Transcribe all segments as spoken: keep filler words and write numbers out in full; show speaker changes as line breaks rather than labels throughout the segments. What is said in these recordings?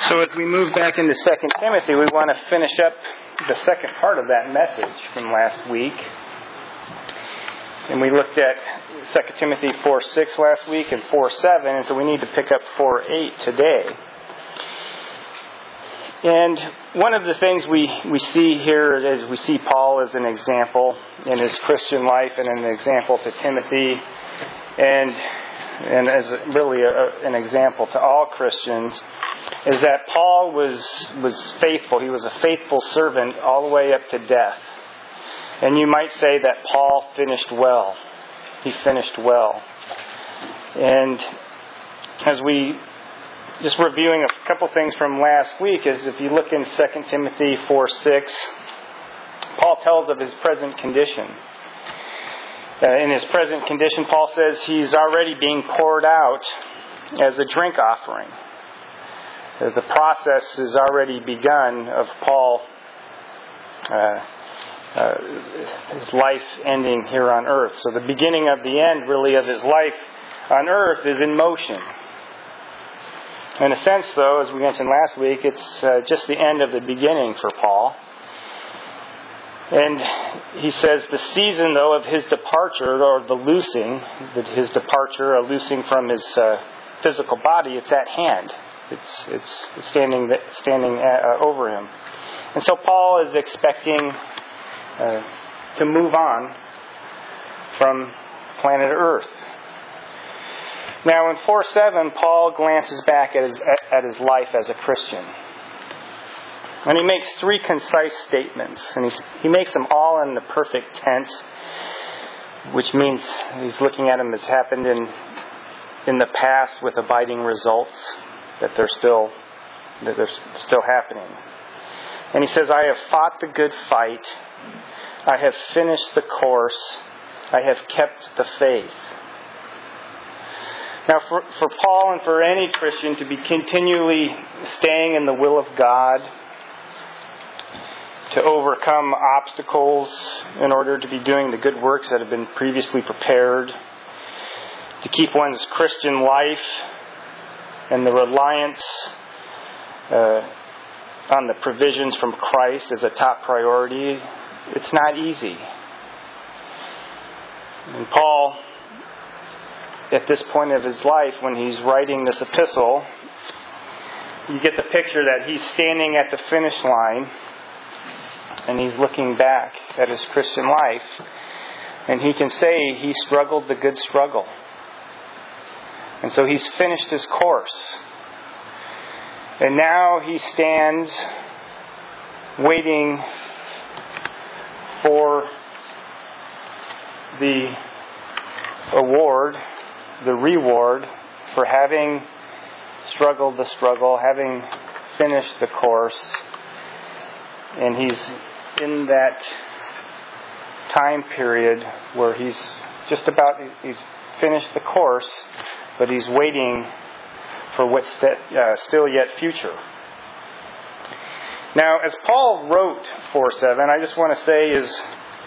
So as we move back into Second Timothy, we want to finish up the second part of that message from last week. And we looked at Second Timothy four six last week and four seven, and so we need to pick up four eight today. And one of the things we, we see here is we see Paul as an example in his Christian life and an example to Timothy, and and as really a, an example to all Christians, is that Paul was was faithful. He was a faithful servant all the way up to death. And you might say that Paul finished well. He finished well. And as we, just reviewing a couple things from last week, is if you look in Second Timothy four six, Paul tells of his present condition. Uh, in his present condition, Paul says he's already being poured out as a drink offering. Uh, the process has already begun of Paul, uh, uh, his life ending here on earth. So the beginning of the end, really, of his life on earth is in motion. In a sense, though, as we mentioned last week, it's uh, just the end of the beginning for Paul. And he says the season, though, of his departure, or the loosing, his departure, a loosing from his uh, physical body, it's at hand. It's it's standing standing uh, over him. And so Paul is expecting uh, to move on from planet Earth. Now in four seven, Paul glances back at his, at his life as a Christian. And he makes three concise statements. And he's, he makes them all in the perfect tense, which means he's looking at them as happened in in the past with abiding results, that they're still that they're still happening. And he says, I have fought the good fight. I have finished the course. I have kept the faith. Now, for, for Paul and for any Christian to be continually staying in the will of God, to overcome obstacles in order to be doing the good works that have been previously prepared, to keep one's Christian life and the reliance uh, on the provisions from Christ as a top priority, it's not easy. And Paul, at this point of his life, when he's writing this epistle, you get the picture that he's standing at the finish line and he's looking back at his Christian life, and he can say he struggled the good struggle. And so he's finished his course. And now he stands waiting for the award, the reward for having struggled the struggle, having finished the course. And he's in that time period where he's just about, he's finished the course, but he's waiting for what's st- uh, still yet future. Now, as Paul wrote four seven, I just want to say is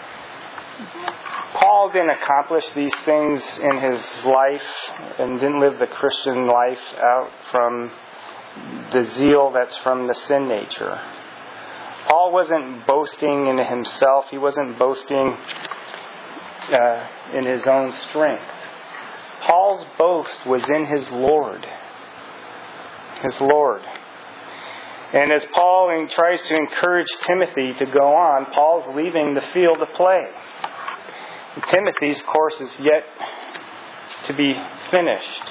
Paul didn't accomplish these things in his life and didn't live the Christian life out from the zeal that's from the sin nature. Paul wasn't boasting in himself. He wasn't boasting uh, in his own strength. Paul's boast was in his Lord. His Lord. And as Paul tries to encourage Timothy to go on, Paul's leaving the field of play. And Timothy's course is yet to be finished.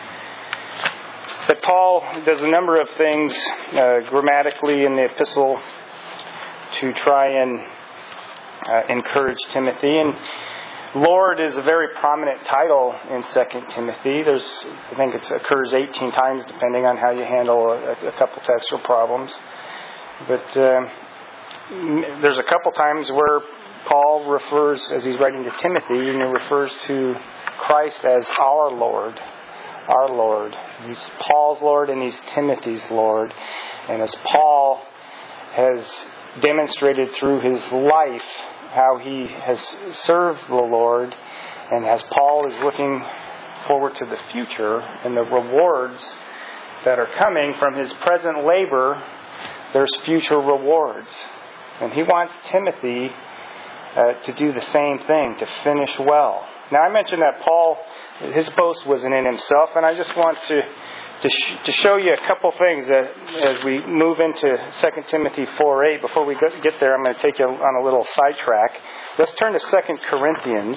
But Paul does a number of things uh, grammatically in the epistle to try and uh, encourage Timothy. And Lord is a very prominent title in Second Timothy. There's, I think it occurs eighteen times, depending on how you handle a, a couple textual problems. But uh, there's a couple times where Paul refers, as he's writing to Timothy, and he refers to Christ as our Lord. Our Lord. He's Paul's Lord and he's Timothy's Lord. And as Paul has demonstrated through his life how he has served the Lord, and as Paul is looking forward to the future and the rewards that are coming from his present labor, there's future rewards. And he wants Timothy uh, to do the same thing, to finish well. Now, I mentioned that Paul, his boast wasn't in himself, and I just want to to, sh- to show you a couple things that as we move into Second Timothy four eight. Before we get there, I'm going to take you on a little sidetrack. Let's turn to Second Corinthians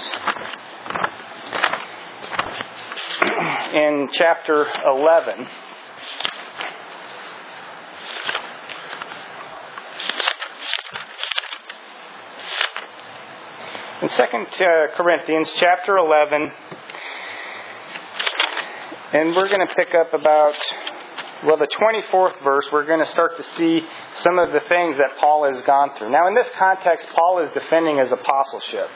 in chapter eleven. In Second Corinthians chapter eleven, and we're going to pick up about, well, the twenty-fourth verse, we're going to start to see some of the things that Paul has gone through. Now, in this context, Paul is defending his apostleship.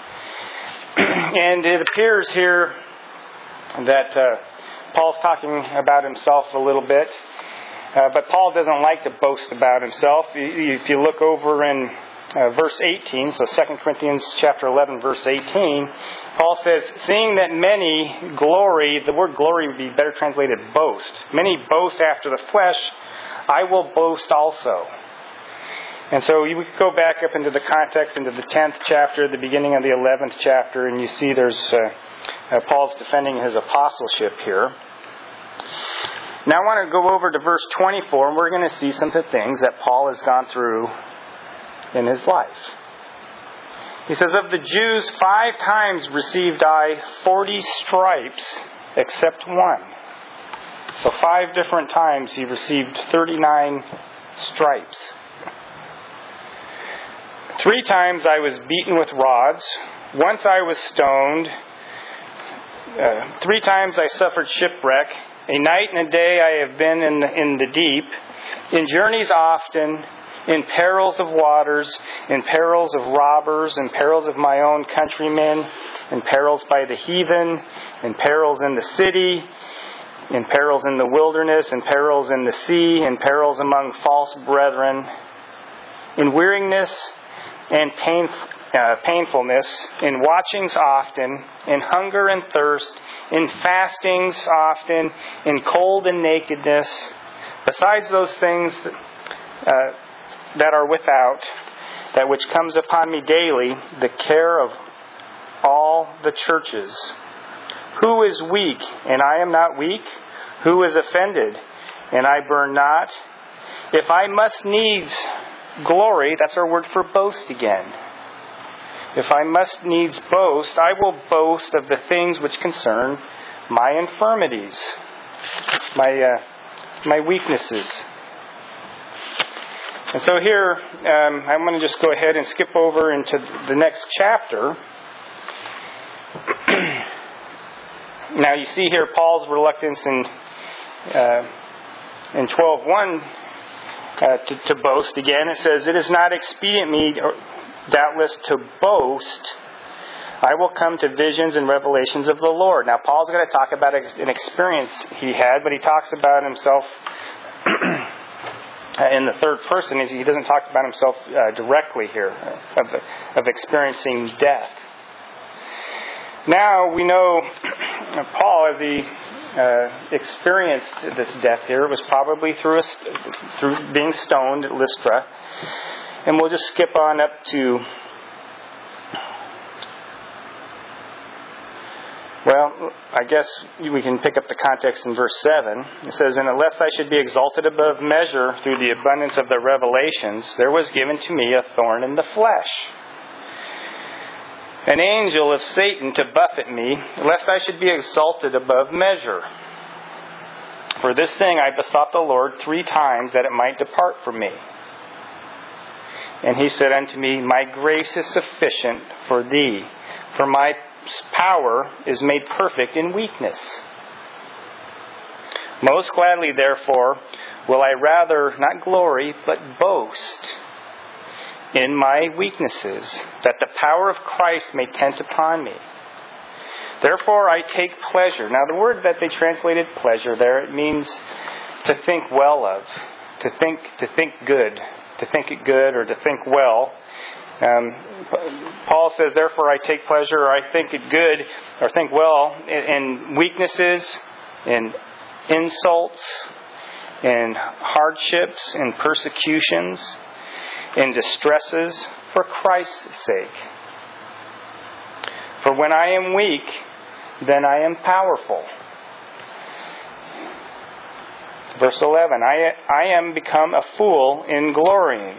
And it appears here that uh, Paul's talking about himself a little bit. Uh, but Paul doesn't like to boast about himself. If you look over in Uh, verse eighteen, so Second Corinthians chapter eleven, verse eighteen, Paul says, seeing that many glory, the word glory would be better translated boast. Many boast after the flesh, I will boast also. And so we could go back up into the context, into the tenth chapter, the beginning of the eleventh chapter, and you see there's uh, uh, Paul's defending his apostleship here. Now I want to go over to verse twenty-four, and we're going to see some of the things that Paul has gone through in his life. He says, of the Jews, five times received I forty stripes, except one. So five different times he received thirty-nine stripes. Three times I was beaten with rods. Once I was stoned. Uh, three times I suffered shipwreck. A night and a day I have been in the, in the deep. In journeys often, in perils of waters, in perils of robbers, in perils of my own countrymen, in perils by the heathen, in perils in the city, in perils in the wilderness, in perils in the sea, in perils among false brethren, in weariness and pain, uh, painfulness, in watchings often, in hunger and thirst, in fastings often, in cold and nakedness. Besides those things uh, that are without, that which comes upon me daily, the care of all the churches. Who is weak, and I am not weak? Who is offended, and I burn not? If I must needs glory, that's our word for boast again. If I must needs boast, I will boast of the things which concern my infirmities, my uh, my weaknesses. And so here, um, I'm going to just go ahead and skip over into the next chapter. Now you see here Paul's reluctance in uh, in twelve one uh, to, to boast again. It says, it is not expedient me, doubtless, to boast. I will come to visions and revelations of the Lord. Now Paul's going to talk about an experience he had, but he talks about himself in the third person. He doesn't talk about himself uh, directly here of, of experiencing death. Now we know Paul, as he uh, experienced this death here, it was probably through a, through being stoned at Lystra. And we'll just skip on up to, well, I guess we can pick up the context in verse seven. It says, and unless I should be exalted above measure through the abundance of the revelations, there was given to me a thorn in the flesh, an angel of Satan to buffet me, lest I should be exalted above measure. For this thing I besought the Lord three times, that it might depart from me. And he said unto me, my grace is sufficient for thee, for my power is made perfect in weakness. Most gladly, therefore, will I rather not glory, but boast in my weaknesses, that the power of Christ may tent upon me. Therefore I take pleasure. Now the word that they translated pleasure there, it means to think well of, to think to think good, to think it good or to think well. Um, Paul says, therefore I take pleasure, or I think it good, or think well in, in weaknesses, in insults, in hardships, in persecutions, in distresses, for Christ's sake. For when I am weak, then I am powerful. Verse eleven, I, I am become a fool in glorying.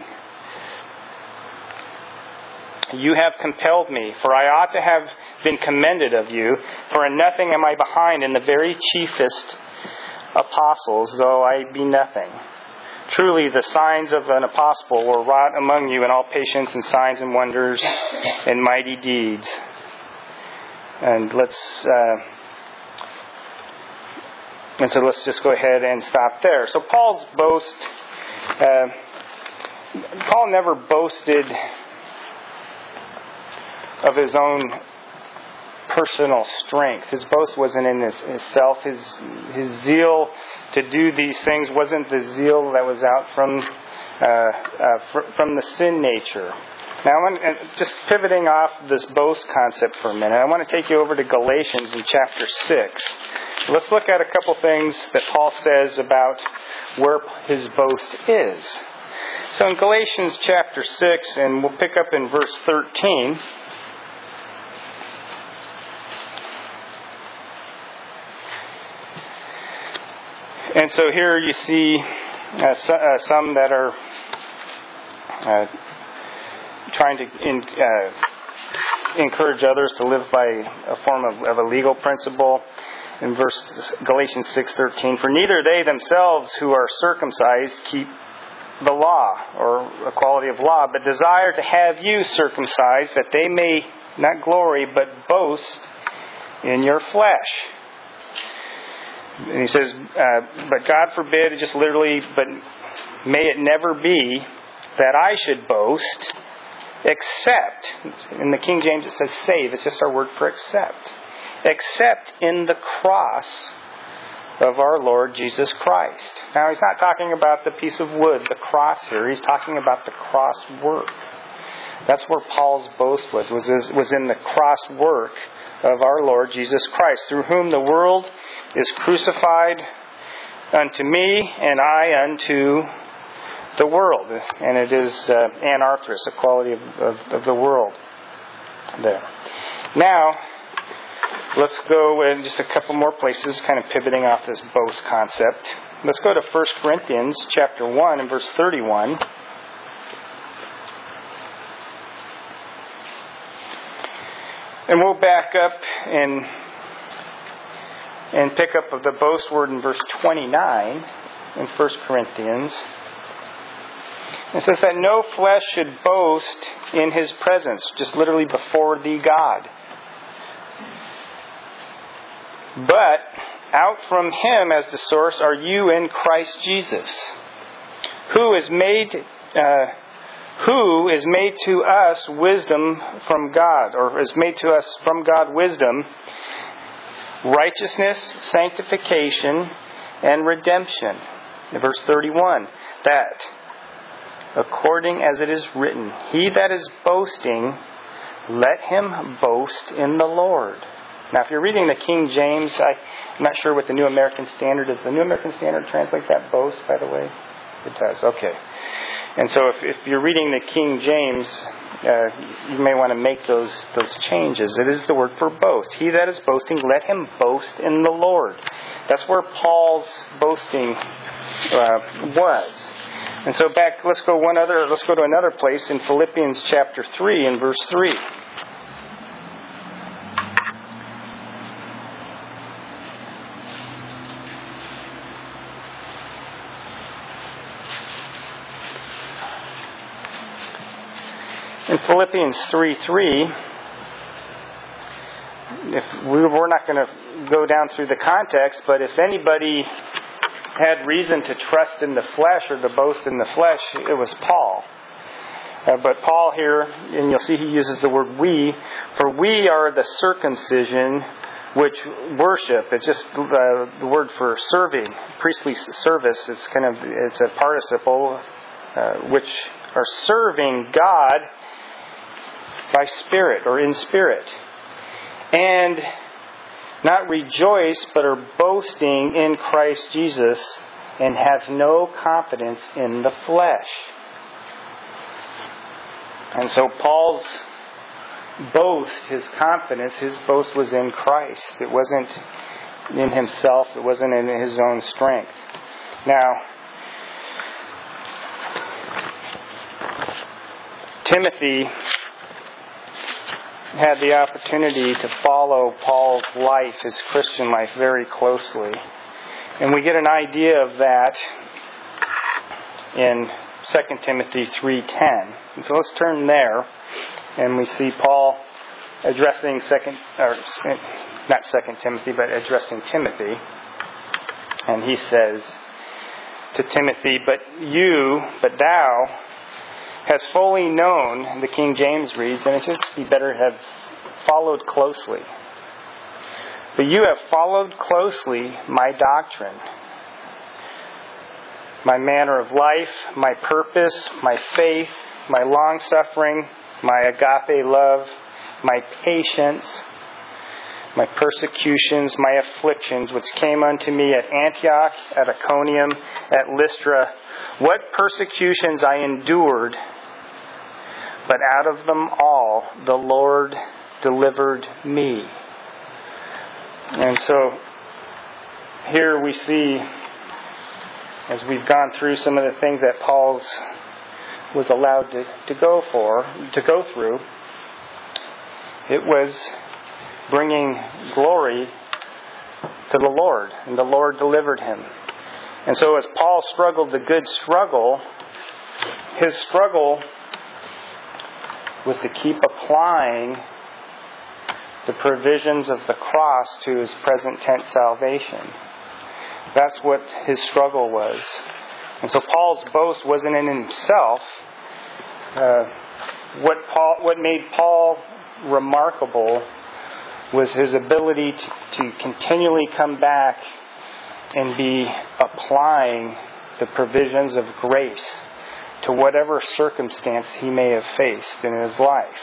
You have compelled me, for I ought to have been commended of you, for in nothing am I behind in the very chiefest apostles, though I be nothing. Truly the signs of an apostle were wrought among you in all patience and signs and wonders and mighty deeds. And let's uh, and so let's just go ahead and stop there. So Paul's boast, uh, Paul never boasted of his own personal strength. His boast wasn't in his, himself. His his zeal to do these things wasn't the zeal that was out from uh, uh, fr- from the sin nature. Now, I want, uh, just pivoting off this boast concept for a minute, I want to take you over to Galatians in chapter six. Let's look at a couple things that Paul says about where his boast is. So in Galatians chapter six, and we'll pick up in verse thirteen. And so here you see uh, so, uh, some that are uh, trying to in, uh, encourage others to live by a form of, of a legal principle. In verse Galatians six thirteen, for neither they themselves who are circumcised keep the law or equality of law, but desire to have you circumcised, that they may not glory but boast in your flesh. And he says, uh, but God forbid, it just literally, but may it never be that I should boast, except, in the King James it says save, it's just our word for accept, except in the cross of our Lord Jesus Christ. Now he's not talking about the piece of wood, the cross here, he's talking about the cross work. That's where Paul's boast was, was, was in the cross work of our Lord Jesus Christ, through whom the world is crucified unto me, and I unto the world. And it is uh, anarthros, the quality of, of, of the world there. Now, let's go in just a couple more places, kind of pivoting off this boast concept. Let's go to First Corinthians chapter one and verse thirty-one. And we'll back up and and pick up of the boast word in verse twenty-nine in First Corinthians. It says that no flesh should boast in his presence, just literally before thee, God. But out from him as the source are you in Christ Jesus, who is made uh, who is made to us wisdom from God, or is made to us from God wisdom, righteousness, sanctification, and redemption. In verse thirty-one, that according as it is written, he that is boasting, let him boast in the Lord. Now, if you're reading the King James, I, I'm not sure what the New American Standard is. The New American Standard translates that boast, by the way? It does, okay. And so if, if you're reading the King James, uh, you may want to make those those changes. It is the word for boast. He that is boasting, let him boast in the Lord. That's where Paul's boasting uh, was. And so back, let's go one other. Let's go to another place in Philippians chapter three and verse three. In Philippians three three, if we, we're not going to go down through the context, but if anybody had reason to trust in the flesh or to boast in the flesh, it was Paul. Uh, but Paul here, and you'll see he uses the word we, for we are the circumcision which worship. It's just uh, the word for serving, priestly service. It's kind of, it's a participle, uh, which are serving God by spirit or in spirit, and not rejoice but are boasting in Christ Jesus and have no confidence in the flesh. And so Paul's boast, his confidence, his boast was in Christ. It wasn't in himself. It wasn't in his own strength. Now, Timothy had the opportunity to follow Paul's life, his Christian life, very closely. And we get an idea of that in Second Timothy three ten. And so let's turn there, and we see Paul addressing second, or not Second Timothy, but addressing Timothy. And he says to Timothy, "But you, but thou, has fully known," the King James reads, and it should be better to have followed closely. "But you have followed closely my doctrine, my manner of life, my purpose, my faith, my long-suffering, my agape love, my patience, my persecutions, my afflictions, which came unto me at Antioch, at Iconium, at Lystra, what persecutions I endured, but out of them all the Lord delivered me." And so here we see, as we've gone through some of the things that Paul's was allowed to, to go for, to go through, it was bringing glory to the Lord, and the Lord delivered him. And so as Paul struggled the good struggle, his struggle was to keep applying the provisions of the cross to his present tense salvation. That's what his struggle was. And so Paul's boast wasn't in himself. Uh, what Paul, what made Paul remarkable was his ability to, to continually come back and be applying the provisions of grace to whatever circumstance he may have faced in his life.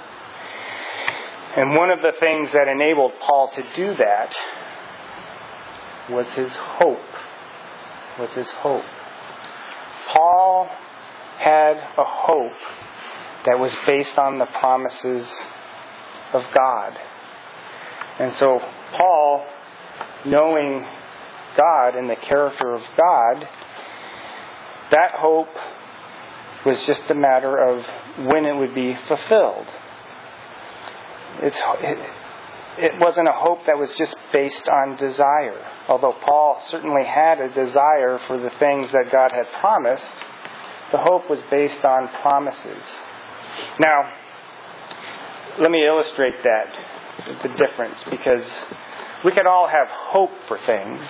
And one of the things that enabled Paul to do that was his hope. Was his hope. Paul had a hope that was based on the promises of God. And so Paul, knowing God and the character of God, that hope was just a matter of when it would be fulfilled. It's, it, it wasn't a hope that was just based on desire. Although Paul certainly had a desire for the things that God had promised, the hope was based on promises. Now, let me illustrate that, the difference, because we can all have hope for things.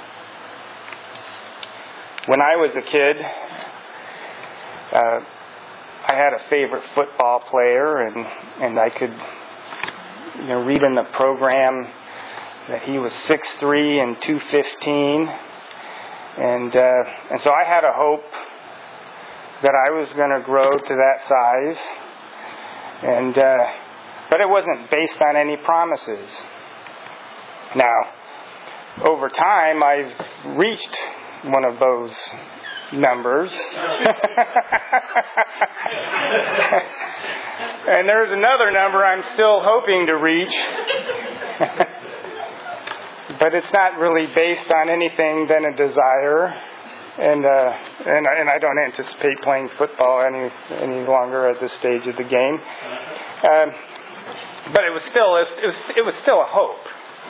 When I was a kid, uh, I had a favorite football player, and, and I could you know, read in the program that he was six three and two fifteen. And, uh, and so I had a hope that I was going to grow to that size. And, uh, but it wasn't based on any promises. Now, over time, I've reached one of those numbers. And there's another number I'm still hoping to reach. But it's not really based on anything than a desire. And uh, and and I don't anticipate playing football any any longer at this stage of the game. Um, but it was still it was it was still a hope.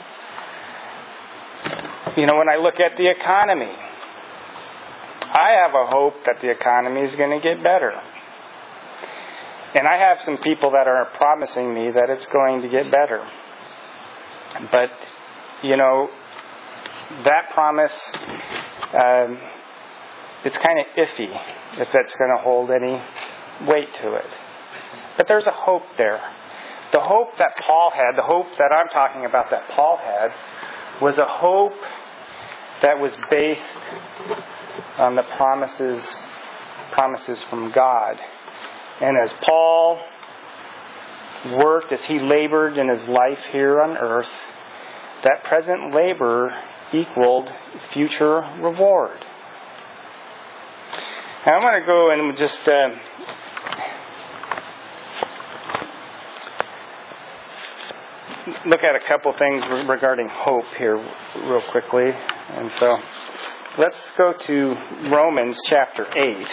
You know, when I look at the economy, I have a hope that the economy is going to get better. And I have some people that are promising me that it's going to get better. But, you know, that promise, um, it's kind of iffy if that's going to hold any weight to it. But there's a hope there. The hope that Paul had, the hope that I'm talking about that Paul had, was a hope that was based on the promises promises from God. And as Paul worked, as he labored in his life here on earth, that present labor equaled future reward. Now I want to go and just uh, look at a couple things regarding hope here real quickly. And so let's go to Romans chapter eight.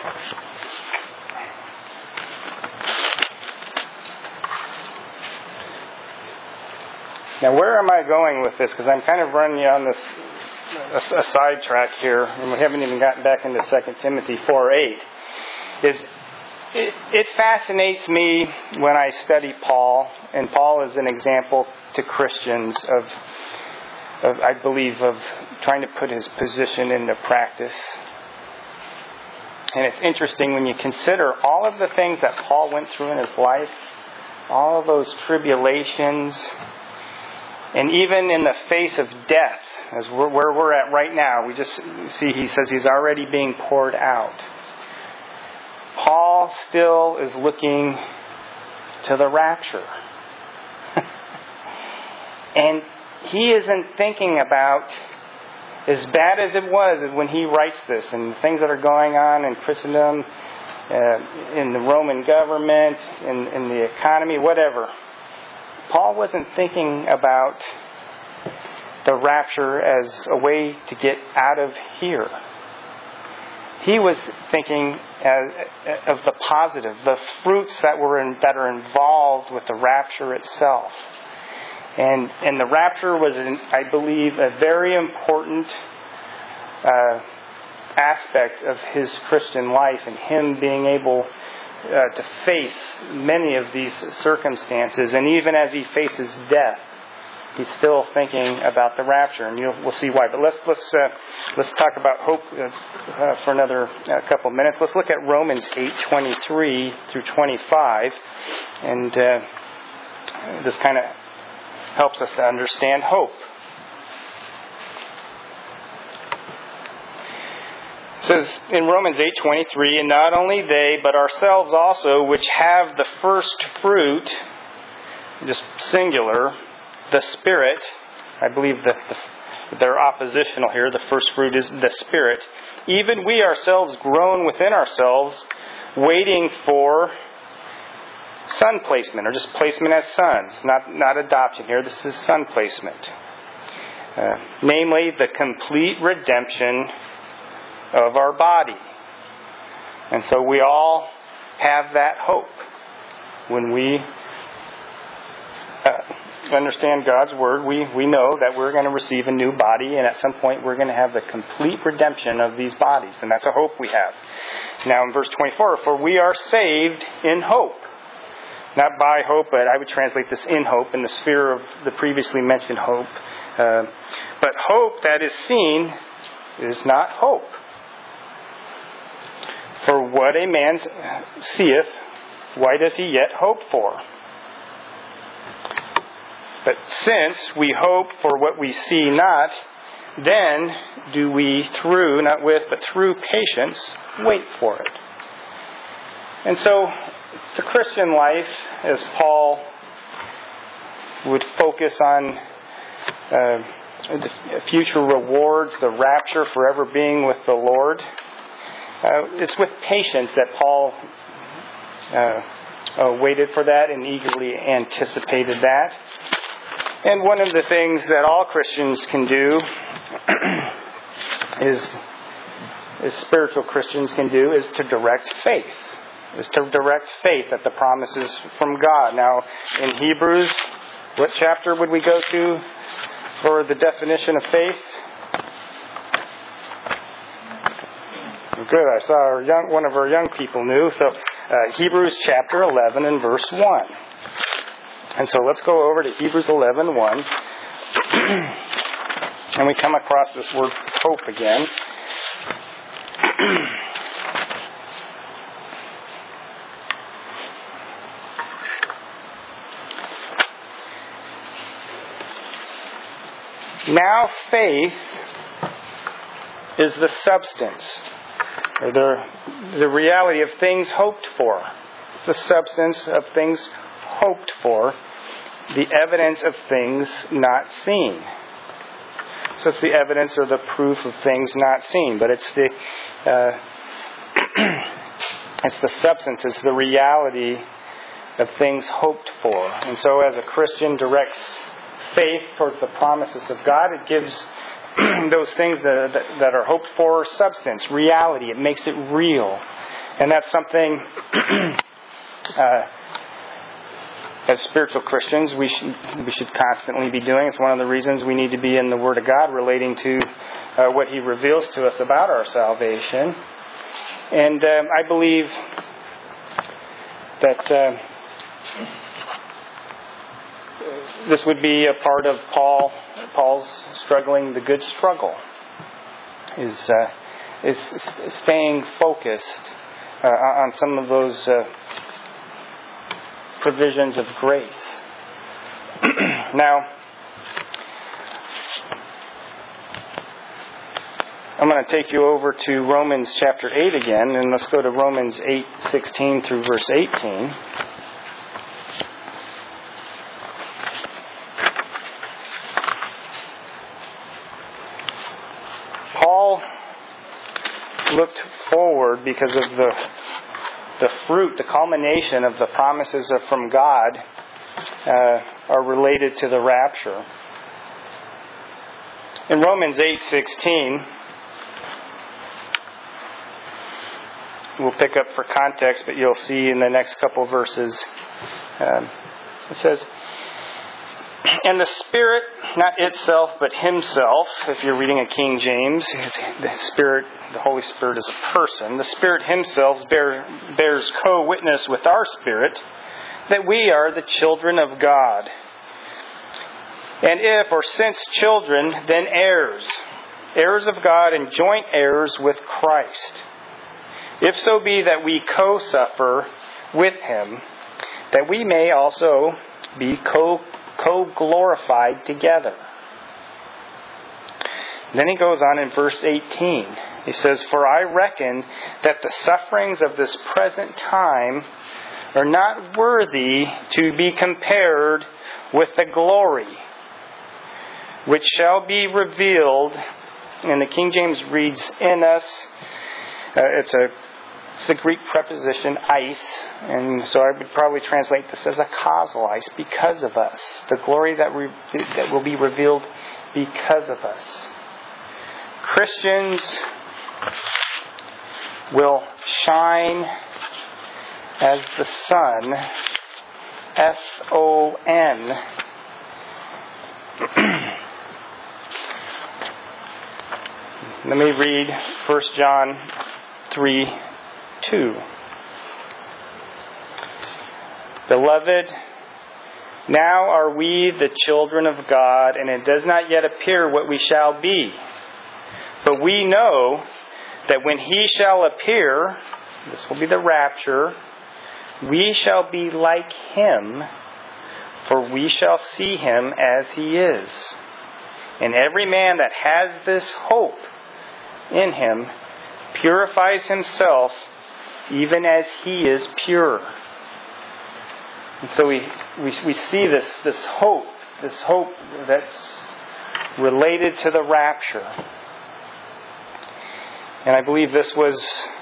Now, where am I going with this? Because I'm kind of running you on this a, a sidetrack here, and we haven't even gotten back into Second Timothy four eight. Is it, it fascinates me when I study Paul, and Paul is an example to Christians of, of, I believe, of trying to put his position into practice. And it's interesting when you consider all of the things that Paul went through in his life, all of those tribulations. And even in the face of death, as we're, where we're at right now, we just see he says he's already being poured out. Paul still is looking to the rapture. And he isn't thinking about, as bad as it was when he writes this, and the things that are going on in Christendom, uh, in the Roman government, in, in the economy, whatever. Paul wasn't thinking about the rapture as a way to get out of here. He was thinking of the positive, the fruits that were in, that are involved with the rapture itself. And and the rapture was, I believe, a very important uh, aspect of his Christian life, and him being able Uh, to face many of these circumstances, and even as he faces death, he's still thinking about the rapture, and you'll, we'll see why. But let's let's uh, let's talk about hope uh, for another uh, couple of minutes. Let's look at Romans eight twenty-three through twenty-five, and uh, this kind of helps us to understand hope. It says in Romans eight twenty-three, and not only they, but ourselves also, which have the first fruit, just singular, the Spirit. I believe that the, they're oppositional here. The first fruit is the Spirit. Even we ourselves groan within ourselves, waiting for son placement, or just placement as sons, not, not adoption here. This is son placement. Uh, namely, the complete redemption of our body. And so we all have that hope when we uh, understand God's Word. We, we know that we're going to receive a new body, and at some point we're going to have the complete redemption of these bodies. And that's a hope we have. Now in verse twenty-four, for we are saved in hope. Not by hope, but I would translate this in hope, in the sphere of the previously mentioned hope. Uh, but hope that is seen is not hope. For what a man seeth, why does he yet hope for? But since we hope for what we see not, then do we through, not with, but through patience, wait for it. And so, the Christian life, as Paul would focus on uh, the future rewards, the rapture, forever being with the Lord, Uh, it's with patience that Paul uh, uh, waited for that and eagerly anticipated that. And one of the things that all Christians can do is, is spiritual Christians can do, is to direct faith. Is to direct faith at the promises from God. Now, in Hebrews, what chapter would we go to for the definition of faith? Good. I saw our young, one of our young people knew. So uh, Hebrews chapter eleven and verse one. And so let's go over to Hebrews eleven one. And we come across this word hope again. Now faith is the substance, or the, the reality of things hoped for. It's the substance of things hoped for, the evidence of things not seen. So it's the evidence or the proof of things not seen, but it's the uh, It's the substance, it's the reality of things hoped for. And so as a Christian directs faith towards the promises of God, it gives those things that, that, that are hoped for substance, reality. It makes it real. And that's something, uh, as spiritual Christians, we should, we should constantly be doing. It's one of the reasons we need to be in the Word of God relating to uh, what He reveals to us about our salvation. And um, I believe that uh, this would be a part of Paul, Paul's struggling the good struggle, is uh, is staying focused uh, on some of those uh, provisions of grace. Now, I'm going to take you over to Romans chapter eight again, and let's go to Romans eight sixteen through verse eighteen. Paul looked forward because of the the fruit, the culmination of the promises of, from God uh, are related to the rapture. In Romans eight sixteen, we'll pick up for context, but you'll see in the next couple verses, um, it says, "And the Spirit, not itself, but Himself," if you're reading a King James, the Spirit, the Holy Spirit is a person. "The Spirit Himself bear, bears co-witness with our spirit that we are the children of God. And if, or since children, then heirs, heirs of God and joint heirs with Christ. If so be that we co-suffer with Him, that we may also be co co-glorified together." Then he goes on in verse eighteen. He says, "For I reckon that the sufferings of this present time are not worthy to be compared with the glory which shall be revealed," and the King James reads, "in us." Uh, it's a It's the Greek preposition eis, and so I would probably translate this as a causal eis, because of us. The glory that we, that will be revealed because of us. Christians will shine as the sun, S O N. Let me read First John three two. "Beloved, now are we the children of God, and it does not yet appear what we shall be. But we know that when He shall appear," this will be the rapture, "we shall be like Him, for we shall see Him as He is. And every man that has this hope in Him purifies himself even as He is pure." And so we, we, we see this, this hope, this hope that's related to the rapture. And I believe this was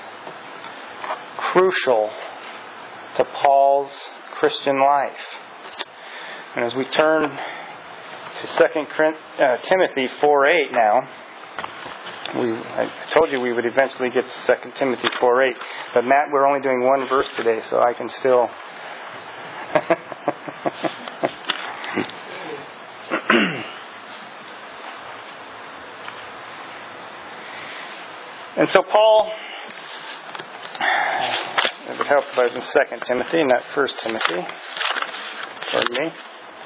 crucial to Paul's Christian life. And as we turn to Second Timothy four eight now, We, I told you we would eventually get to Second Timothy four eight. But Matt, we're only doing one verse today, so I can still... And so Paul... It would help if I was in Second Timothy, not First Timothy. Pardon me.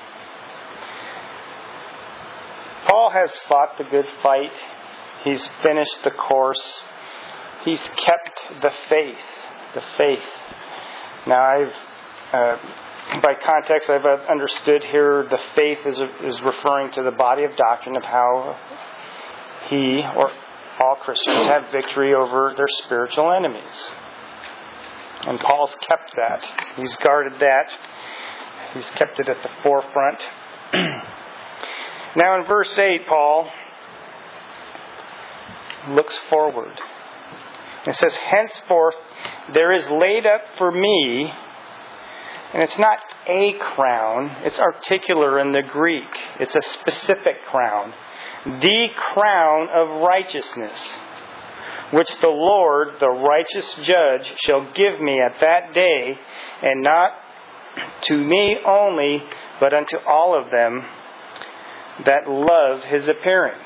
Paul has fought the good fight. He's finished the course. He's kept the faith. The faith. Now, I've, uh, by context, I've understood here the faith is is referring to the body of doctrine of how he or all Christians have victory over their spiritual enemies. And Paul's kept that. He's guarded that. He's kept it at the forefront. Now, in verse eight, Paul looks forward. It says, henceforth there is laid up for me, and it's not a crown, it's articular in the Greek. It's a specific crown. The crown of righteousness, which the Lord, the righteous judge, shall give me at that day, and not to me only, but unto all of them that love his appearing.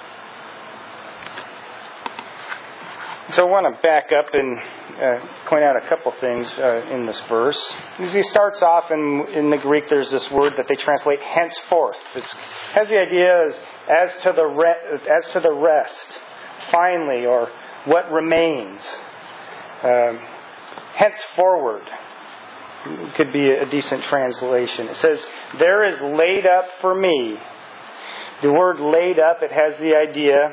So I want to back up and uh, point out a couple things uh, in this verse. As he starts off in, in the Greek, there's this word that they translate henceforth. It has the idea as, as to the re- as to the rest, finally, or what remains. Um, henceforward could be a decent translation. It says, there is laid up for me. The word laid up, it has the idea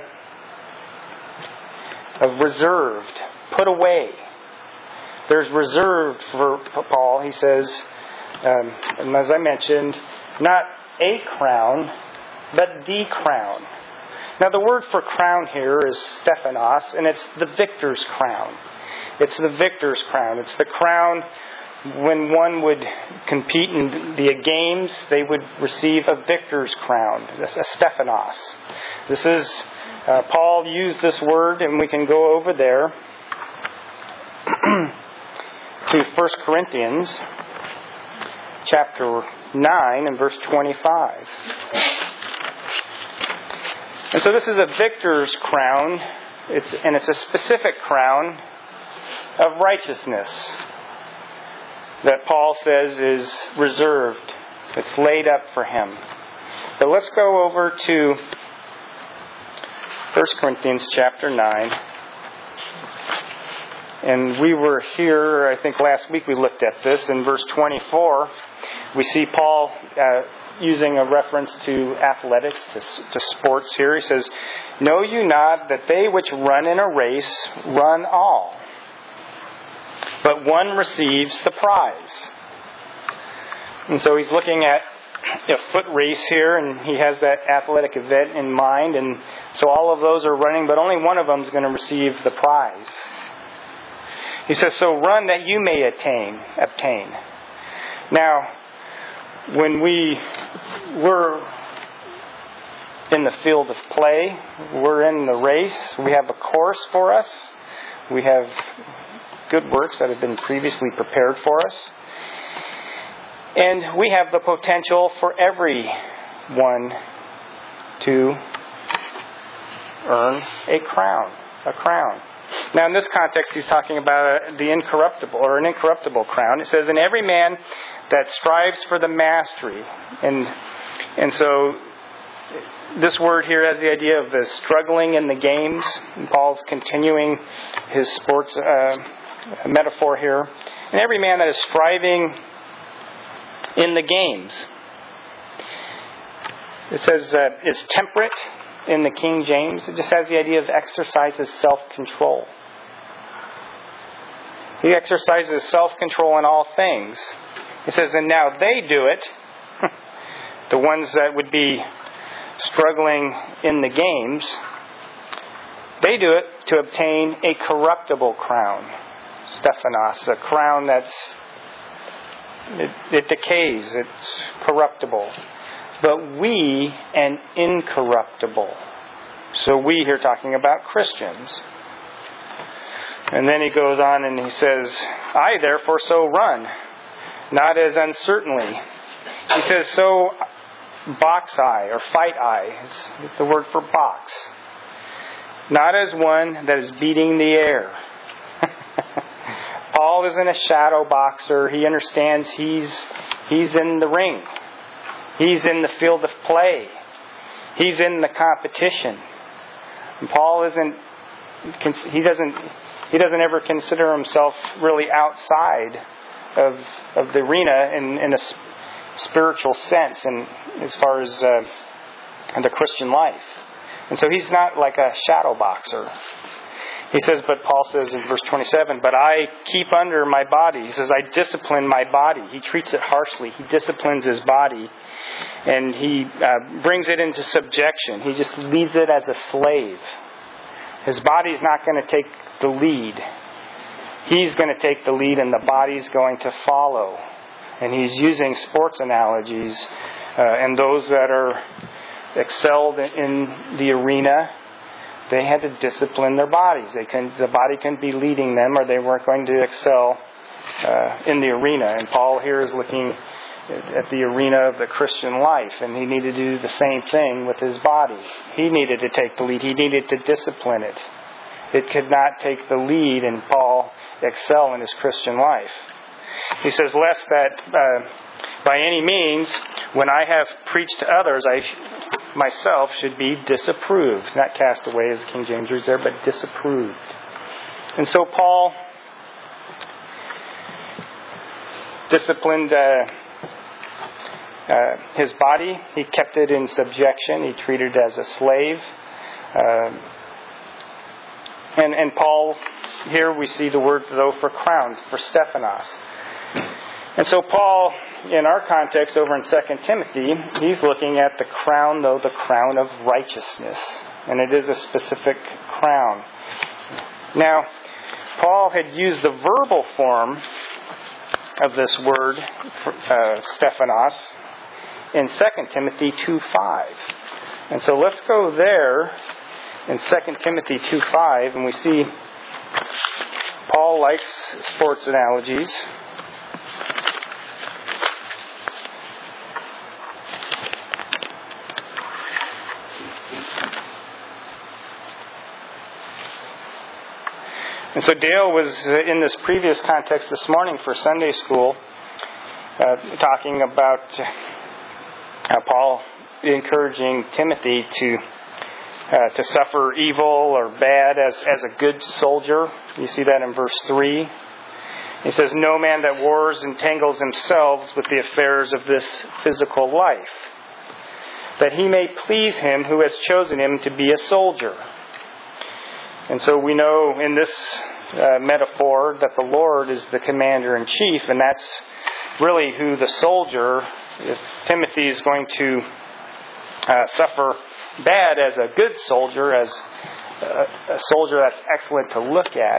of reserved, put away. There's reserved for Paul, he says, um, and as I mentioned, not a crown, but the crown. Now the word for crown here is Stephanos, and it's the victor's crown. It's the victor's crown. It's the crown when one would compete in the games, they would receive a victor's crown, a Stephanos. This is, uh, Paul used this word, and we can go over there to First Corinthians chapter nine and verse twenty-five. And so this is a victor's crown, it's, and it's a specific crown of righteousness that Paul says is reserved. It's laid up for him. But let's go over to First Corinthians chapter nine. And we were here, I think last week we looked at this. In verse twenty-four, we see Paul uh, using a reference to athletics, to, to sports here. He says, know you not that they which run in a race run all, but one receives the prize. And so he's looking at a foot race here, and he has that athletic event in mind. And so all of those are running, but only one of them is going to receive the prize. He says, so run that you may attain, obtain. Now, when we were in the field of play, we're in the race, we have a course for us, we have good works that have been previously prepared for us, and we have the potential for everyone to earn a crown, a crown. Now in this context he's talking about the incorruptible, or an incorruptible crown. It says, in every man that strives for the mastery. And and so this word here has the idea of the struggling in the games. And Paul's continuing his sports uh, metaphor here. And every man that is striving in the games. It says uh, is temperate in the King James. It just has the idea of exercises self-control. He exercises self-control in all things. It says, and now they do it. The ones that would be struggling in the games, they do it to obtain a corruptible crown. Stephanos, a crown that's, it, it decays, it's corruptible. But we, an incorruptible. So we here talking about Christians. And then he goes on and he says, I therefore so run, not as uncertainly. He says, so box I, or fight I. It's, it's the word for box. Not as one that is beating the air. Paul isn't a shadow boxer. He understands he's he's in the ring. He's in the field of play. He's in the competition. And Paul isn't, he doesn't, he doesn't ever consider himself really outside of of the arena in, in a spiritual sense, and as far as uh, the Christian life. And so he's not like a shadow boxer. He says, but Paul says in verse twenty-seven, but I keep under my body. He says, I discipline my body. He treats it harshly. He disciplines his body. And he uh, brings it into subjection. He just leaves it as a slave. His body's not going to take the lead. He's going to take the lead and the body's going to follow. And he's using sports analogies. Uh, and those that are excelled in the arena, they had to discipline their bodies. They couldn't, the body couldn't be leading them, or they weren't going to excel uh, in the arena. And Paul here is looking at the arena of the Christian life, and he needed to do the same thing with his body. He needed to take the lead. He needed to discipline it. It could not take the lead and Paul excel in his Christian life. He says, lest that uh, by any means, when I have preached to others, I myself should be disapproved. Not cast away as the King James reads there, but disapproved. And so Paul disciplined uh, uh, his body. He kept it in subjection. He treated it as a slave. Uh, and, and Paul, here we see the word, though, for crown, for Stephanos. And so Paul, in our context over in Second Timothy, he's looking at the crown, though, the crown of righteousness. And it is a specific crown. Now, Paul had used the verbal form of this word, uh, Stephanos, in Second Timothy two five. And so let's go there in Second Timothy two five, and we see Paul likes sports analogies. And so Dale was in this previous context this morning for Sunday school, uh, talking about uh, Paul encouraging Timothy to uh, to suffer evil or bad as, as a good soldier. You see that in verse three. He says, no man that wars entangles himself with the affairs of this physical life, that he may please him who has chosen him to be a soldier. And so we know in this uh, metaphor that the Lord is the commander-in-chief, and that's really who the soldier, if Timothy is going to uh, suffer bad as a good soldier, as a, a soldier that's excellent to look at,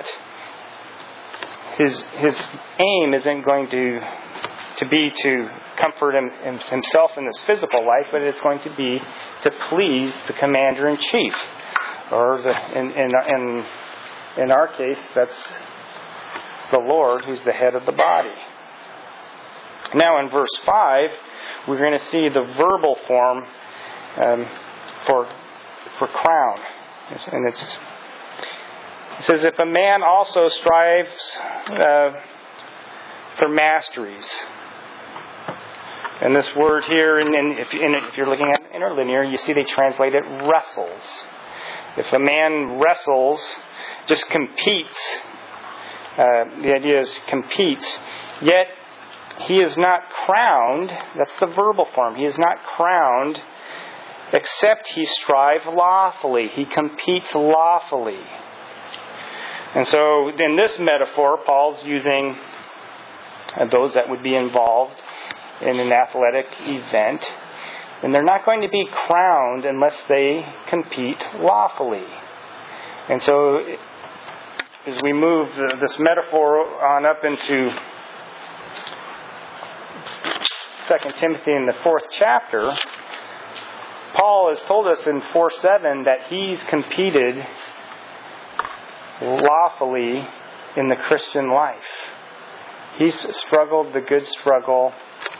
his his aim isn't going to to be to comfort him, himself in this physical life, but it's going to be to please the commander-in-chief. Or the, in, in in in our case, that's the Lord, who's the head of the body. Now, in verse five, we're going to see the verbal form um, for for crown, and it's it says, if a man also strives uh, for masteries. And this word here, and, and if, and if you're looking at interlinear, you see they translate it wrestles. If a man wrestles, just competes, uh, the idea is competes, yet he is not crowned, that's the verbal form, he is not crowned, except he strive lawfully, he competes lawfully. And so in this metaphor, Paul's using uh, those that would be involved in an athletic event. And they're not going to be crowned unless they compete lawfully. And so, as we move this metaphor on up into Second Timothy in the fourth chapter, Paul has told us in four seven that he's competed lawfully in the Christian life. He's struggled the good struggle.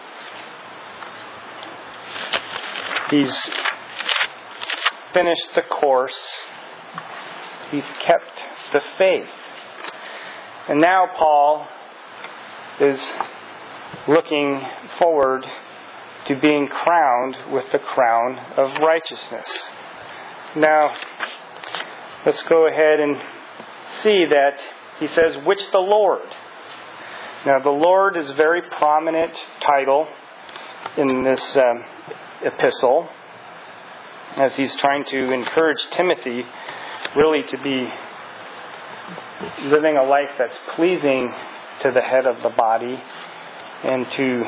He's finished the course. He's kept the faith. And now Paul is looking forward to being crowned with the crown of righteousness. Now, let's go ahead and see that he says, which the Lord. Now, the Lord is a very prominent title in this um, epistle, as he's trying to encourage Timothy really to be living a life that's pleasing to the head of the body, and to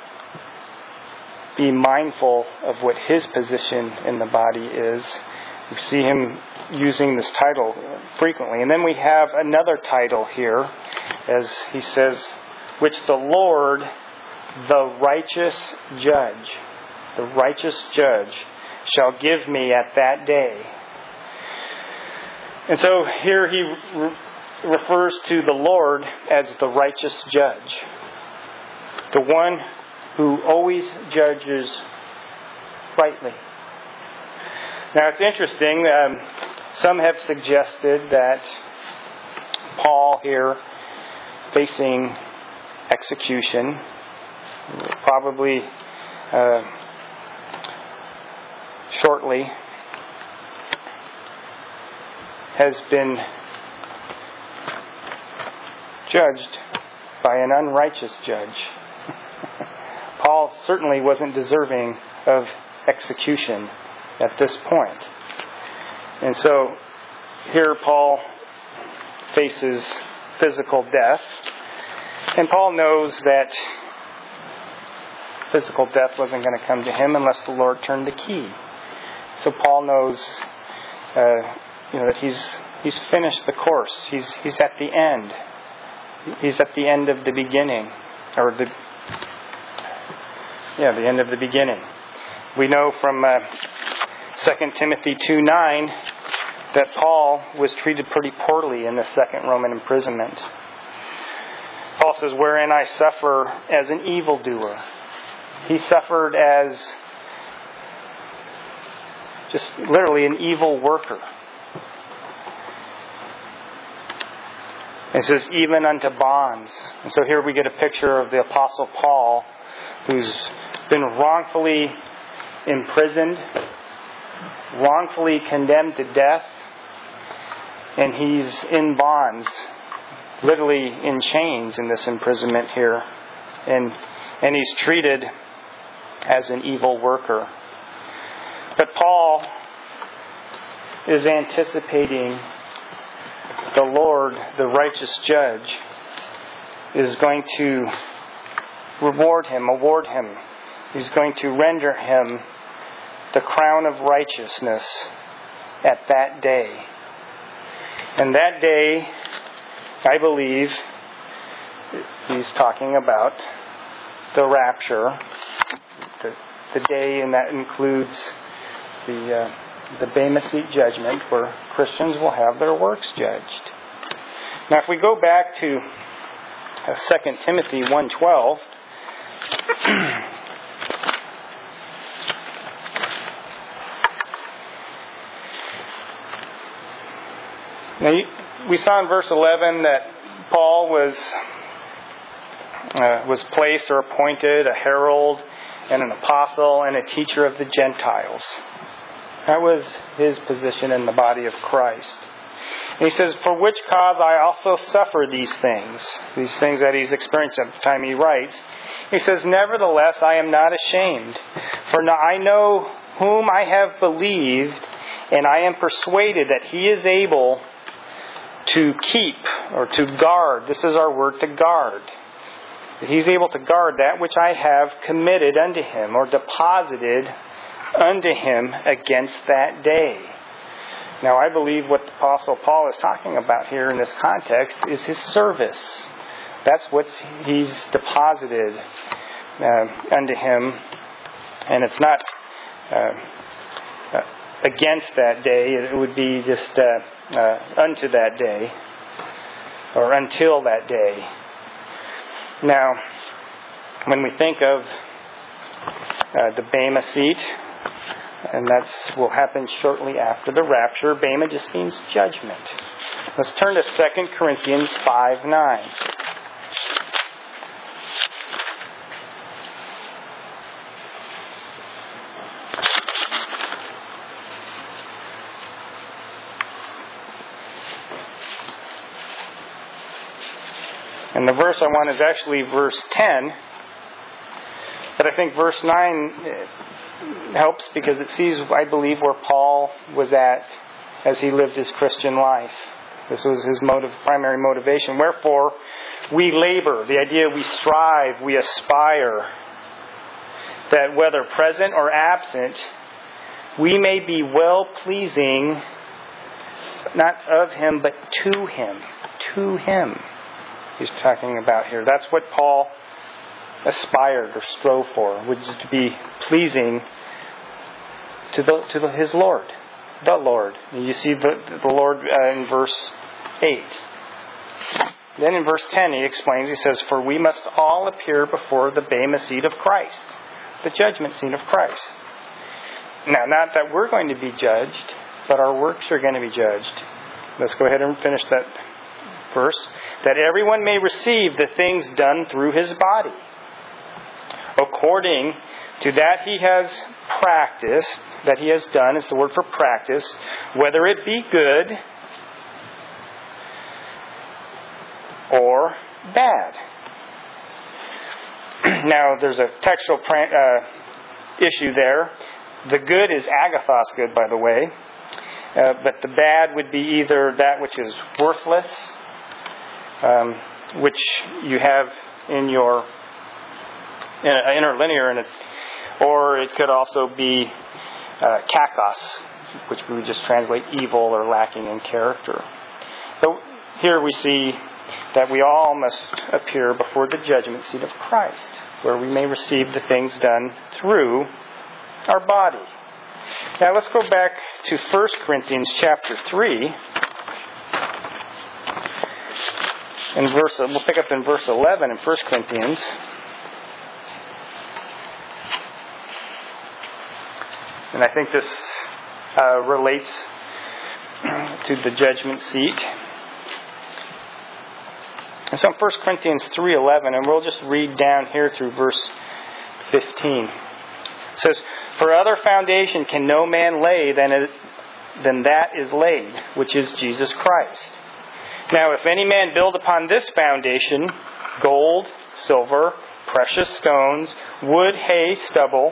be mindful of what his position in the body is, We see him using this title frequently. And then we have another title here, as he says, which the Lord, the righteous judge, the righteous judge, shall give me at that day. And so here he re- refers to the Lord as the righteous judge, the one who always judges rightly. Now it's interesting, um, some have suggested that Paul here, facing execution, probably uh, shortly, has been judged by an unrighteous judge. Paul certainly wasn't deserving of execution at this point. And so here Paul faces physical death. And Paul knows that physical death wasn't going to come to him unless the Lord turned the key. So Paul knows uh, you know, that he's he's finished the course. He's he's at the end. He's at the end of the beginning. Or the Yeah, the end of the beginning. We know from uh, Second Timothy two nine that Paul was treated pretty poorly in the second Roman imprisonment. Paul says, wherein I suffer as an evildoer. He suffered as just literally an evil worker. It says, even unto bonds. And so here we get a picture of the Apostle Paul, who's been wrongfully imprisoned, wrongfully condemned to death, and he's in bonds, literally in chains in this imprisonment here. And and he's treated as an evil worker. But Paul is anticipating the Lord, the righteous judge, is going to reward him, award him. He's going to render him the crown of righteousness at that day. And that day, I believe, he's talking about the rapture, the, the day, and that includes the uh, the Bema Seat judgment, where Christians will have their works judged. Now, if we go back to uh, Second Timothy one twelve, now you, we saw in verse eleven that Paul was uh, was placed or appointed a herald and an apostle and a teacher of the Gentiles. That was his position in the body of Christ. And he says, for which cause I also suffer these things. These things that he's experienced at the time he writes. He says, nevertheless, I am not ashamed. For I know whom I have believed, and I am persuaded that he is able to keep or to guard. This is our word, to guard. That he's able to guard that which I have committed unto him or deposited unto him against that day. Now, I believe what the Apostle Paul is talking about here in this context is his service. That's what he's deposited uh, unto him. And it's not uh, uh, against that day. It would be just uh, uh, unto that day or until that day. Now, when we think of uh, the Bema Seat, and that's will happen shortly after the rapture. Bema just means judgment. Let's turn to Second Corinthians five nine. And the verse I want is actually verse ten. But I think verse nine helps because it sees, I believe, where Paul was at as he lived his Christian life. This was his motive, primary motivation. Wherefore, we labor. The idea we strive, we aspire, that whether present or absent, we may be well-pleasing, not of Him, but to Him. To Him, he's talking about here. That's what Paul aspired or strove for, which is to be pleasing to the to the, his Lord, the Lord. And you see the, the Lord uh, in verse eight. Then in verse ten he explains, he says, "For we must all appear before the bema seat of Christ," the judgment seat of Christ. Now, not that we're going to be judged, but our works are going to be judged. Let's go ahead and finish that verse. "That everyone may receive the things done through his body, according to that he has practiced," that he has done is the word for practice, "whether it be good or bad." Now, there's a textual uh, issue there. The good is agathos good, by the way. Uh, but the bad would be either that which is worthless, um, which you have in your in, uh, interlinear, in it, or it could also be uh, kakos, which we would just translate evil or lacking in character. So here we see that we all must appear before the judgment seat of Christ, where we may receive the things done through our body. Now let's go back to First Corinthians chapter three. In verse, we'll pick up in verse eleven in First Corinthians. And I think this uh, relates to the judgment seat. And so in First Corinthians three eleven, and we'll just read down here through verse fifteen. It says, "For other foundation can no man lay than, it, than that is laid, which is Jesus Christ. Now if any man build upon this foundation, gold, silver, precious stones, wood, hay, stubble,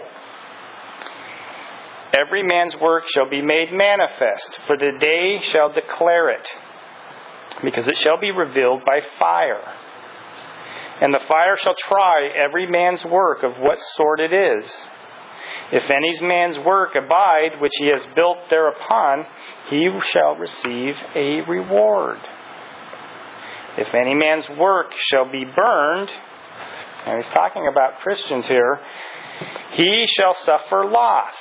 every man's work shall be made manifest, for the day shall declare it, because it shall be revealed by fire. And the fire shall try every man's work of what sort it is. If any man's work abide, which he has built thereupon, he shall receive a reward. If any man's work shall be burned," and he's talking about Christians here, "he shall suffer loss."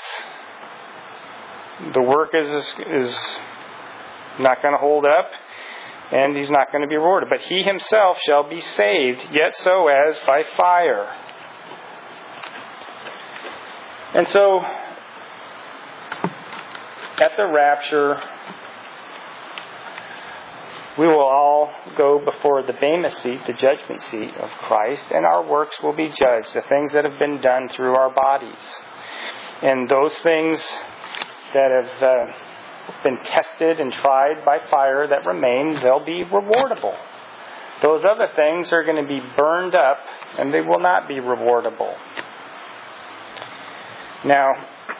The work is, is not going to hold up, and he's not going to be rewarded. But he himself shall be saved, yet so as by fire. And so, at the rapture, we will all go before the bema seat, the judgment seat of Christ, and our works will be judged, the things that have been done through our bodies. And those things that have uh, been tested and tried by fire that remain, they'll be rewardable. Those other things are going to be burned up, and they will not be rewardable. Now,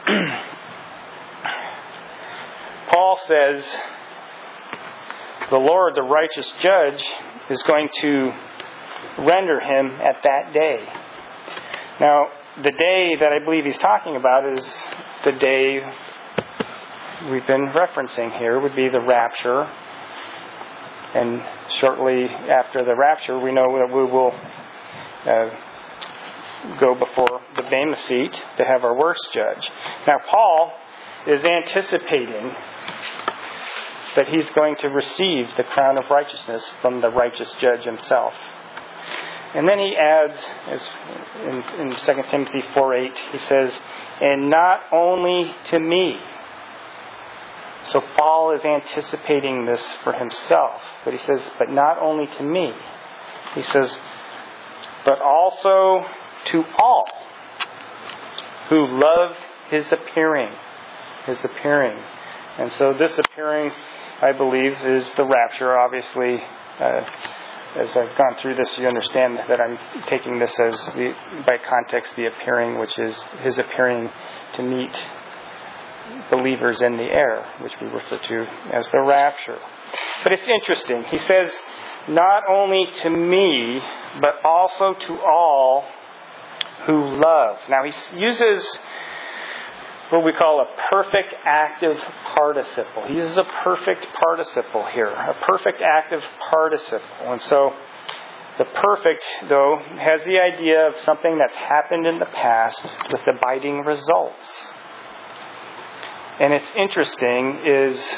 Paul says the Lord, the righteous judge, is going to render him at that day. Now, the day that I believe he's talking about is the day we've been referencing here, would be the rapture. And shortly after the rapture, we know that we will uh, go before the bema seat to have our works judged. Now, Paul is anticipating that he's going to receive the crown of righteousness from the righteous judge himself. And then he adds, as in, in Second Timothy four eight, he says, "And not only to me." So Paul is anticipating this for himself. But he says, "But not only to me." He says, "But also to all who love his appearing." His appearing. And so this appearing, I believe, is the rapture. Obviously, uh, as I've gone through this, you understand that I'm taking this as, the, by context, the appearing, which is his appearing to meet believers in the air, which we refer to as the rapture. But it's interesting. He says, "Not only to me, but also to all who love." Now he uses what we call a perfect active participle. He uses a perfect participle here, a perfect active participle. And so the perfect, though, has the idea of something that's happened in the past with abiding results. And it's interesting is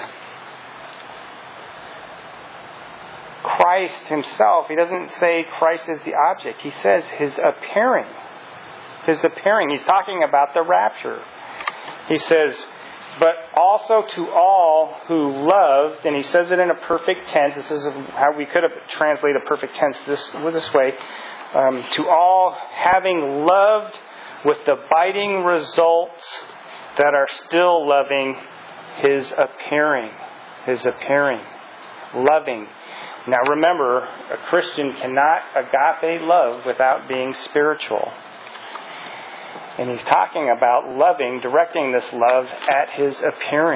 Christ himself, he doesn't say Christ is the object. He says his appearing. His appearing. He's talking about the rapture. He says, but also to all who loved, and he says it in a perfect tense. This is how we could have translated a perfect tense this, this way. Um, to all having loved with the abiding results that are still loving his appearing. His appearing. Loving. Now remember, a Christian cannot agape love without being spiritual. And he's talking about loving, directing this love at his appearing.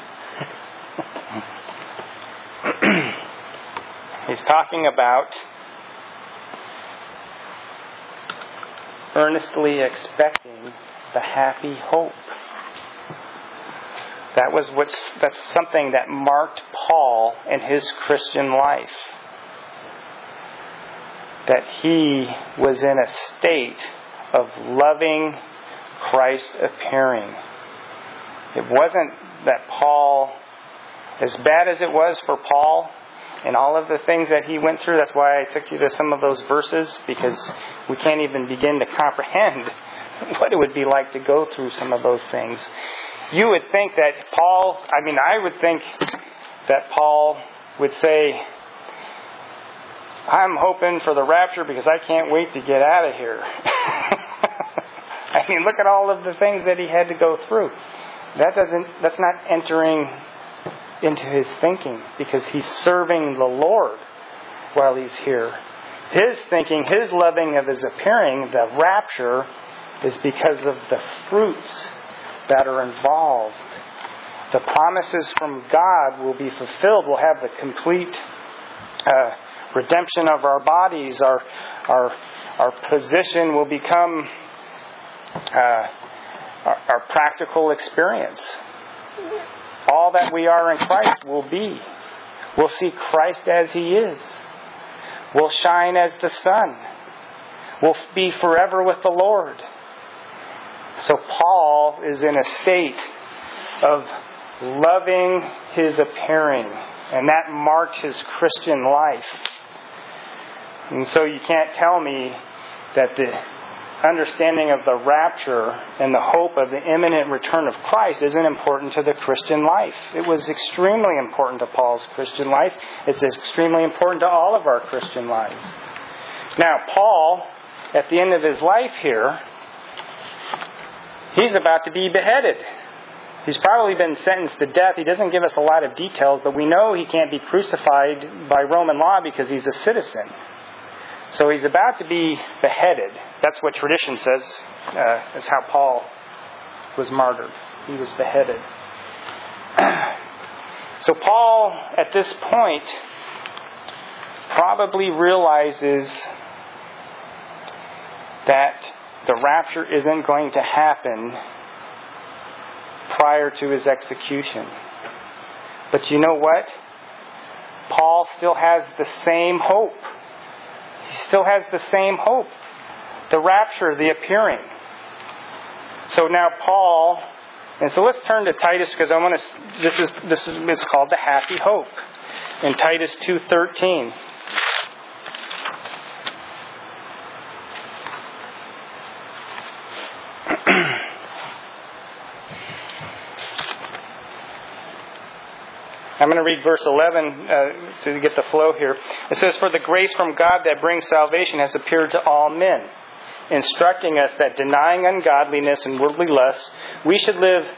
He's talking about earnestly expecting the happy hope. That was what's that's something that marked Paul in his Christian life. That he was in a state of loving Christ appearing. It wasn't that Paul, as bad as it was for Paul and all of the things that he went through, that's why I took you to some of those verses, because we can't even begin to comprehend what it would be like to go through some of those things. You would think that Paul, I mean, I would think that Paul would say, I'm hoping for the rapture because I can't wait to get out of here. I mean, look at all of the things that he had to go through. That doesn't, that's not entering into his thinking, because he's serving the Lord while he's here. His thinking, his loving of his appearing, the rapture, is because of the fruits that are involved. The promises from God will be fulfilled. We'll have the complete uh, redemption of our bodies. Our our our position will become uh, our, our practical experience. All that we are in Christ will be. We'll see Christ as He is. We'll shine as the sun. We'll be forever with the Lord. So Paul is in a state of loving his appearing, and that marked his Christian life. And so you can't tell me that the understanding of the rapture and the hope of the imminent return of Christ isn't important to the Christian life. It was extremely important to Paul's Christian life. It's extremely important to all of our Christian lives. Now, Paul, at the end of his life here, he's about to be beheaded. He's probably been sentenced to death. He doesn't give us a lot of details, but we know he can't be crucified by Roman law because he's a citizen. So he's about to be beheaded. That's what tradition says. Uh, that's how Paul was martyred. He was beheaded. So Paul, at this point, probably realizes that the rapture isn't going to happen prior to his execution. But you know what? Paul still has the same hope. He still has the same hope. The rapture, the appearing. So now Paul, and so let's turn to Titus, because I want to, this is, this is, it's called the happy hope. In Titus two thirteen. I'm going to read verse eleven uh, to get the flow here. It says, "For the grace from God that brings salvation has appeared to all men, instructing us that denying ungodliness and worldly lusts, we should live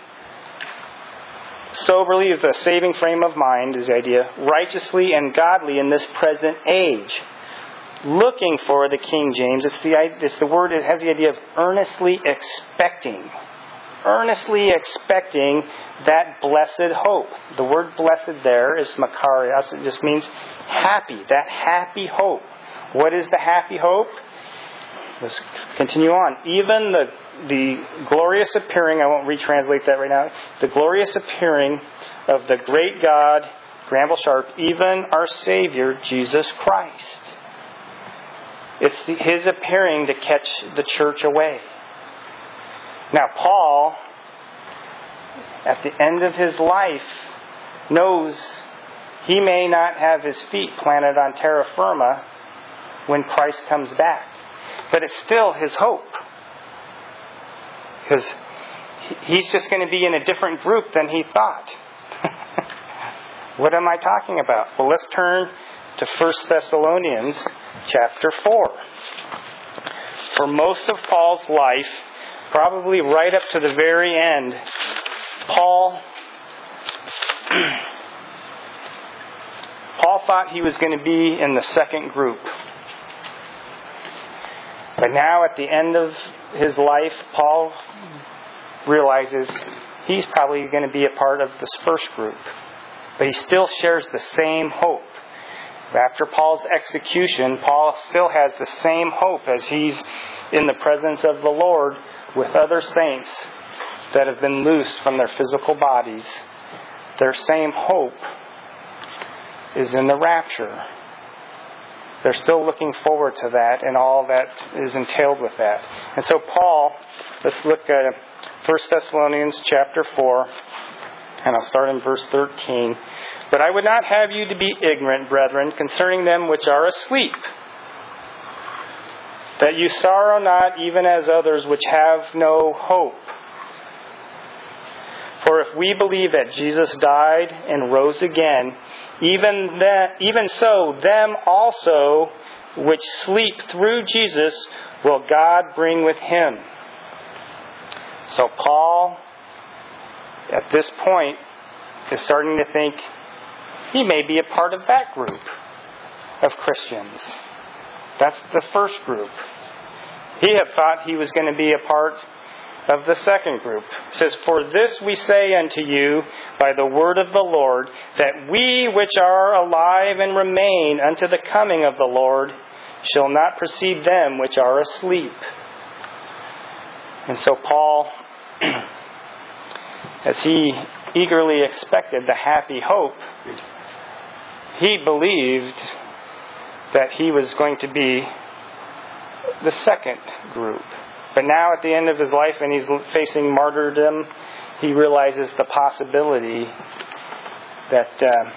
soberly with a saving frame of mind," is the idea, "righteously and godly in this present age, looking for," the King James, it's the, it's the word, it has the idea of earnestly expecting. Earnestly expecting that blessed hope. The word blessed there is makarios. It just means happy. That happy hope. What is the happy hope? let's continue on. Even the the glorious appearing, I won't retranslate that right now, the glorious appearing of the great God, Granville Sharp, even our Savior, Jesus Christ. It's the, His appearing to catch the church away. Now, Paul, at the end of his life, knows he may not have his feet planted on terra firma when Christ comes back. But it's still his hope. Because he's just going to be in a different group than he thought. What am I talking about? Well, let's turn to First Thessalonians chapter four. For most of Paul's life, probably right up to the very end, Paul Paul thought he was going to be in the second group. But now at the end of his life, Paul realizes he's probably going to be a part of this first group. But he still shares the same hope. After Paul's execution, Paul still has the same hope as he's in the presence of the Lord with other saints that have been loosed from their physical bodies. Their same hope is in the rapture. They're still looking forward to that and all that is entailed with that. And so Paul, let's look at First Thessalonians chapter four, and I'll start in verse thirteen. But I would not have you to be ignorant, brethren, concerning them which are asleep, that you sorrow not even as others which have no hope. For if we believe that Jesus died and rose again, even that, even so, them also which sleep through Jesus will God bring with Him. So Paul, at this point, is starting to think he may be a part of that group of Christians. That's the first group. He had thought he was going to be a part of the second group. It says, For this we say unto you by the word of the Lord, that we which are alive and remain unto the coming of the Lord shall not precede them which are asleep. And so Paul, as he eagerly expected the happy hope, he believed that he was going to be the second group. But now at the end of his life, and he's facing martyrdom, he realizes the possibility that uh,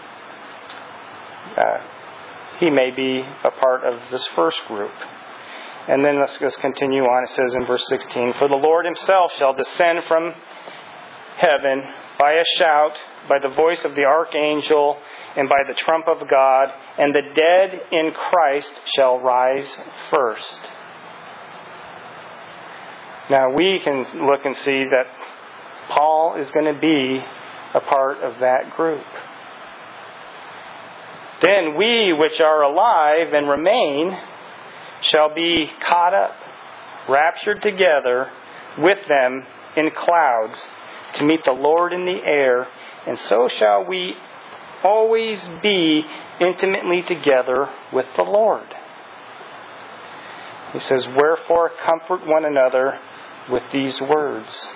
uh, he may be a part of this first group. And then let's just continue on. It says in verse sixteen, For the Lord Himself shall descend from heaven by a shout, by the voice of the archangel, and by the trump of God, and the dead in Christ shall rise first. Now we can look and see that Paul is going to be a part of that group. Then we which are alive and remain shall be caught up, raptured together with them in clouds to meet the Lord in the air, and so shall we always be intimately together with the Lord. He says, Wherefore comfort one another with these words.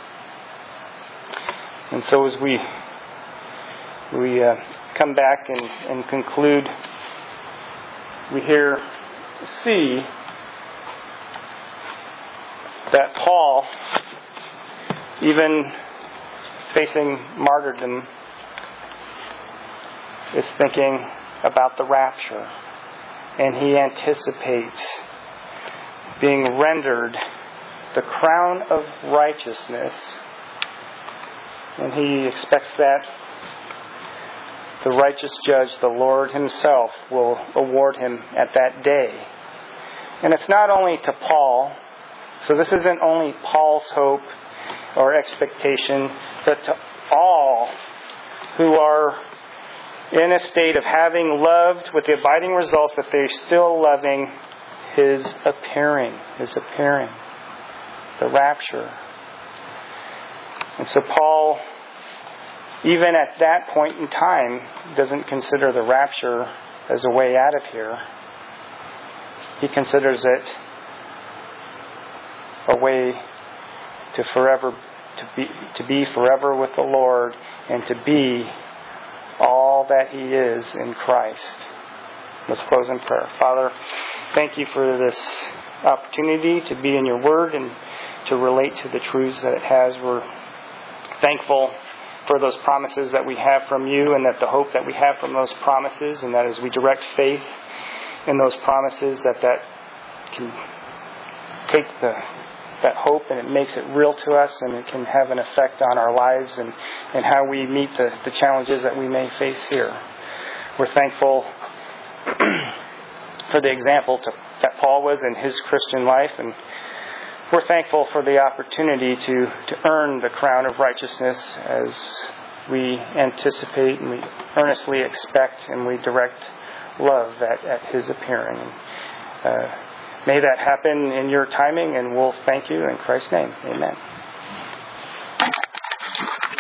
And so as we we uh, come back and, and conclude, we here see that Paul, even facing martyrdom, is thinking about the rapture. And he anticipates being rendered the crown of righteousness. And he expects that the righteous judge, the Lord Himself, will award him at that day. And it's not only to Paul, so this isn't only Paul's hope or expectation, but to all who are in a state of having loved with the abiding results that they're still loving His appearing, His appearing, the rapture. And so Paul, even at that point in time, doesn't consider the rapture as a way out of here. He considers it a way to forever to be to be forever with the Lord and to be all that He is in Christ. Let's close in prayer. Father, thank You for this opportunity to be in Your Word and to relate to the truths that it has. We're thankful for those promises that we have from You, and that the hope that we have from those promises, and that as we direct faith in those promises, that that can take the that hope and it makes it real to us, and it can have an effect on our lives and, and how we meet the, the challenges that we may face here. We're thankful for the example to, that Paul was in his Christian life, and we're thankful for the opportunity to, to earn the crown of righteousness as we anticipate and we earnestly expect and we direct love at, at His appearing. Uh, may that happen in Your timing, and we'll thank You in Christ's name. Amen.